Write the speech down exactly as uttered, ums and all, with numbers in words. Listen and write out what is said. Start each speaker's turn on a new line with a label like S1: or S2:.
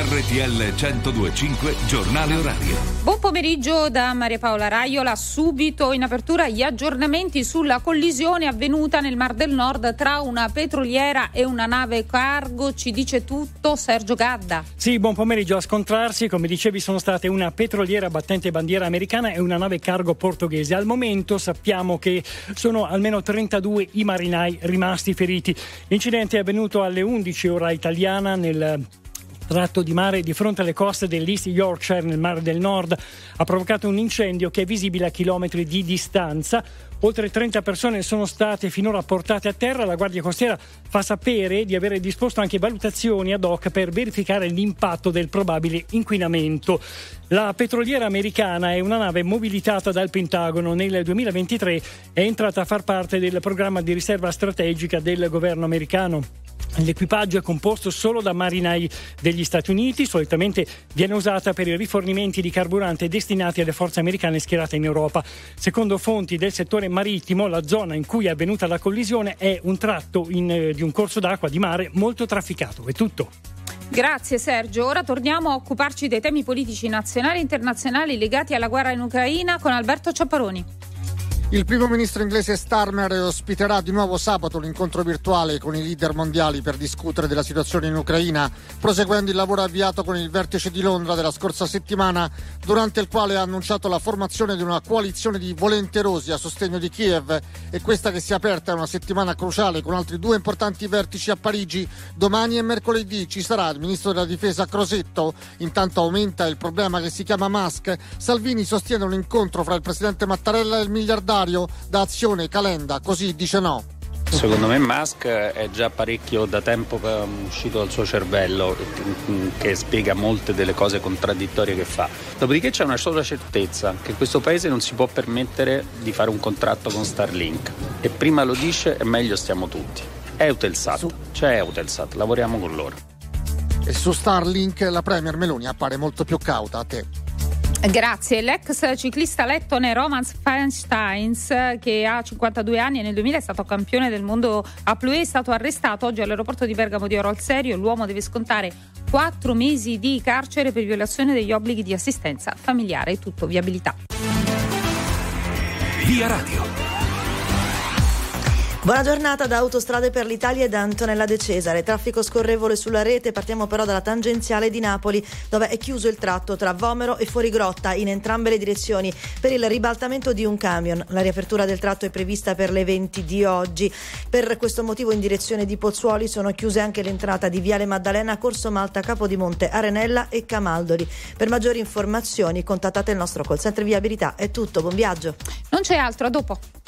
S1: R T L centodue e cinque Giornale Orario.
S2: Buon pomeriggio da Maria Paola Raiola. Subito in apertura gli aggiornamenti sulla collisione avvenuta nel Mar del Nord tra una petroliera e una nave cargo. Ci dice tutto Sergio Gadda.
S3: Sì, buon pomeriggio. A scontrarsi, come dicevi, sono state una petroliera battente bandiera americana e una nave cargo portoghese. Al momento sappiamo che sono almeno trentadue i marinai rimasti feriti. L'incidente è avvenuto alle undici ora italiana nel tratto di mare di fronte alle coste dell'East Yorkshire nel Mare del Nord. Ha provocato un incendio che è visibile a chilometri di distanza. Oltre trenta persone sono state finora portate a terra. La Guardia Costiera fa sapere di avere disposto anche valutazioni ad hoc per verificare l'impatto del probabile inquinamento. La petroliera americana è una nave mobilitata dal Pentagono. Nel duemilaventitré è entrata a far parte del programma di riserva strategica del governo americano. L'equipaggio è composto solo da marinai degli Stati Uniti, solitamente viene usata per i rifornimenti di carburante destinati alle forze americane schierate in Europa. Secondo fonti del settore marittimo, la zona in cui è avvenuta la collisione è un tratto in, eh, di un corso d'acqua di mare molto trafficato. È tutto.
S2: Grazie Sergio. Ora torniamo a occuparci dei temi politici nazionali e internazionali legati alla guerra in Ucraina con Alberto Ciapparoni.
S4: Il primo ministro inglese Starmer ospiterà di nuovo sabato l'incontro virtuale con i leader mondiali per discutere della situazione in Ucraina, proseguendo il lavoro avviato con il vertice di Londra della scorsa settimana, durante il quale ha annunciato la formazione di una coalizione di volenterosi a sostegno di Kiev. E questa che si è aperta è una settimana cruciale con altri due importanti vertici a Parigi. Domani e mercoledì ci sarà il ministro della difesa Crosetto. Intanto aumenta il problema che si chiama Musk. Salvini sostiene un incontro fra il presidente Mattarella e il miliardario da Azione Calenda, così dice no.
S5: Secondo me Musk è già parecchio da tempo uscito dal suo cervello, che spiega molte delle cose contraddittorie che fa. Dopodiché c'è una sola certezza, che questo paese non si può permettere di fare un contratto con Starlink, e prima lo dice e meglio stiamo tutti. Eutelsat, su. C'è Eutelsat, lavoriamo con loro.
S4: E su Starlink la premier Meloni appare molto più cauta. A te.
S2: Grazie. L'ex ciclista lettone Roman Feinsteins, che ha cinquantadue anni e nel duemila è stato campione del mondo a Ploé, è stato arrestato oggi all'aeroporto di Bergamo di Oro al Serio. L'uomo deve scontare quattro mesi di carcere per violazione degli obblighi di assistenza familiare. Tutto viabilità.
S1: Via Radio.
S6: Buona giornata da Autostrade per l'Italia e da Antonella De Cesare. Traffico scorrevole sulla rete, partiamo però dalla tangenziale di Napoli, dove è chiuso il tratto tra Vomero e Fuorigrotta in entrambe le direzioni per il ribaltamento di un camion. La riapertura del tratto è prevista per le venti di oggi. Per questo motivo in direzione di Pozzuoli sono chiuse anche l'entrata di Viale Maddalena, Corso Malta, Capodimonte, Arenella e Camaldoli. Per maggiori informazioni contattate il nostro call center viabilità. È tutto, buon viaggio.
S2: Non c'è altro, a dopo.